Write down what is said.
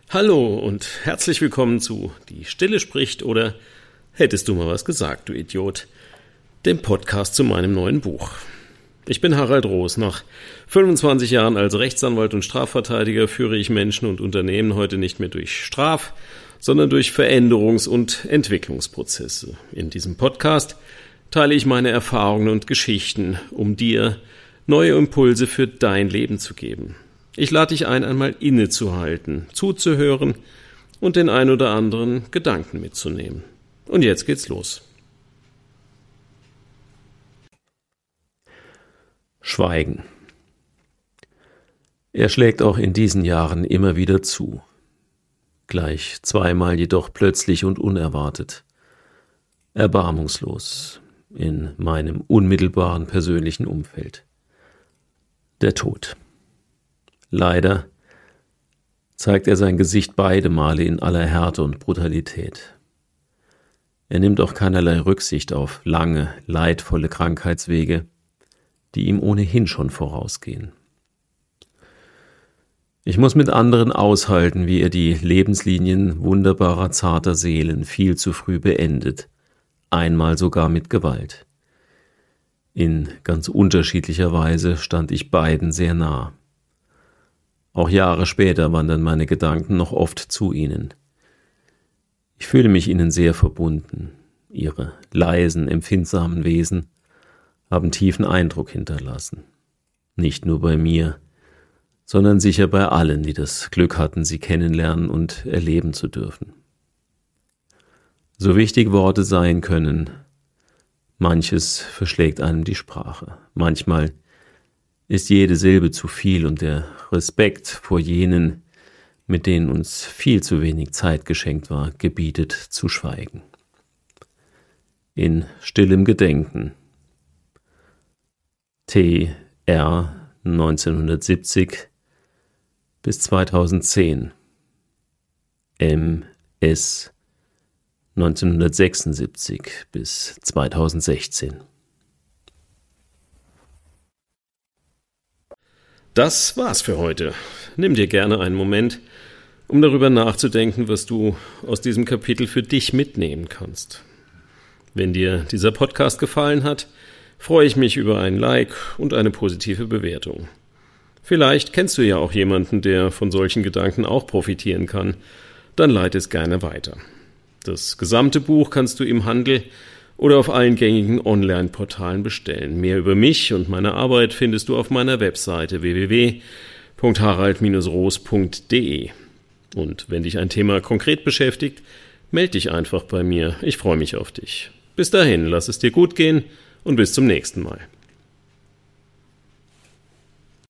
Hallo und herzlich willkommen zu Die Stille spricht oder Hättest du mal was gesagt, du Idiot, dem Podcast zu meinem neuen Buch. Ich bin Harald Roos. Nach 25 Jahren als Rechtsanwalt und Strafverteidiger führe ich Menschen und Unternehmen heute nicht mehr durch Straf, sondern durch Veränderungs- und Entwicklungsprozesse. In diesem Podcast teile ich meine Erfahrungen und Geschichten, um dir neue Impulse für dein Leben zu geben. Ich lade dich ein, einmal innezuhalten, zuzuhören und den ein oder anderen Gedanken mitzunehmen. Und jetzt geht's los. Schweigen. Er schlägt auch in diesen Jahren immer wieder zu. Gleich zweimal jedoch plötzlich und unerwartet. Erbarmungslos in meinem unmittelbaren persönlichen Umfeld. Der Tod. Leider zeigt er sein Gesicht beide Male in aller Härte und Brutalität. Er nimmt auch keinerlei Rücksicht auf lange, leidvolle Krankheitswege, die ihm ohnehin schon vorausgehen. Ich muss mit anderen aushalten, wie er die Lebenslinien wunderbarer, zarter Seelen viel zu früh beendet, einmal sogar mit Gewalt. In ganz unterschiedlicher Weise stand ich beiden sehr nah. Auch Jahre später wandern meine Gedanken noch oft zu ihnen. Ich fühle mich ihnen sehr verbunden. Ihre leisen, empfindsamen Wesen haben tiefen Eindruck hinterlassen. Nicht nur bei mir, sondern sicher bei allen, die das Glück hatten, sie kennenlernen und erleben zu dürfen. So wichtig Worte sein können, manches verschlägt einem die Sprache. Manchmal ist jede Silbe zu viel und der Respekt vor jenen, mit denen uns viel zu wenig Zeit geschenkt war, gebietet zu schweigen. In stillem Gedenken. T.R. 1970 bis 2010. M.S. 1976 bis 2016. Das war's für heute. Nimm dir gerne einen Moment, um darüber nachzudenken, was du aus diesem Kapitel für dich mitnehmen kannst. Wenn dir dieser Podcast gefallen hat, freue ich mich über ein Like und eine positive Bewertung. Vielleicht kennst du ja auch jemanden, der von solchen Gedanken auch profitieren kann. Dann leite es gerne weiter. Das gesamte Buch kannst du im Handel oder auf allen gängigen Online-Portalen bestellen. Mehr über mich und meine Arbeit findest du auf meiner Webseite www.harald-roos.de. Und wenn dich ein Thema konkret beschäftigt, melde dich einfach bei mir. Ich freue mich auf dich. Bis dahin, lass es dir gut gehen und bis zum nächsten Mal.